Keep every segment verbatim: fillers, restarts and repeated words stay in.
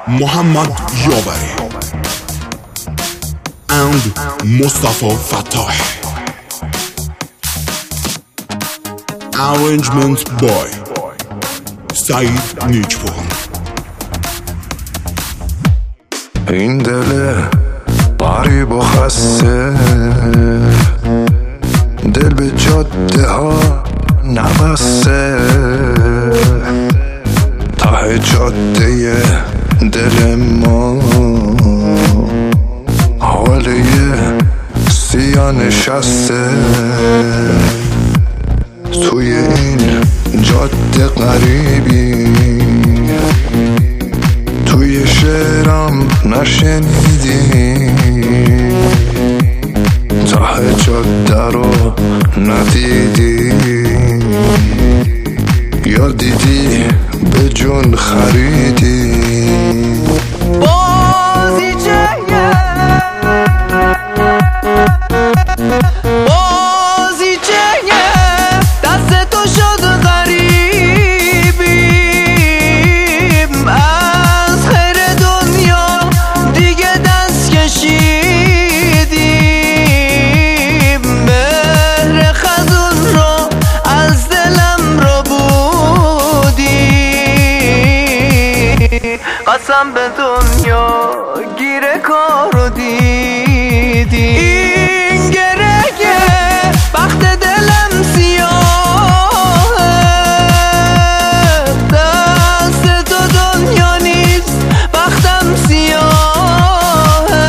Muhammad Yobari and Mustafa Fatah. Arrangement by Said Nijpur. این دل غریب و خسته دل به جاده ها نبسته ته جاده دل ما حاله سیاه نشسته توی این جاده غریبی توی شعرم نشنیدی ته جاده رو ندیدی یا دیدی به جون خریدی بازیچه بازیچه دست تو شد غریبیم از خیر دنیا دیگه دست کشیدیم مهر خزون رو از دلم رو بودی قسم به دنیا گیره کارو دیدی این گرهگه بخت دلم سیاهه دست تو دنیا نیست بختم سیاهه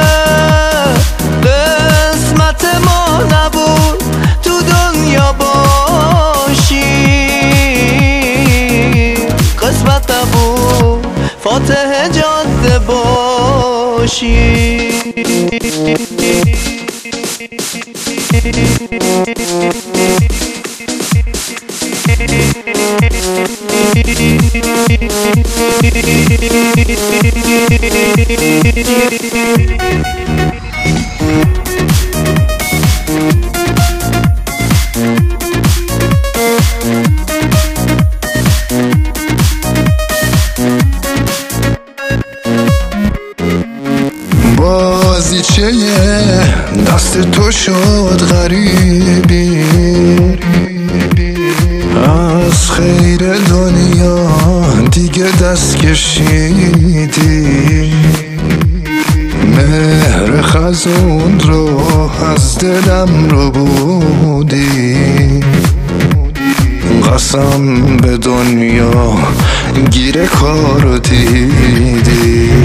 قسمت ما نبود تو دنیا باشی قسمت نبود فاتح جاده باشی بازیچه دست تو شد غریبی از خیر دنیا دیگه دست کشیدی مهر خزون رو از دلم رو بودی قسم به دنیا گیره کارو دیدی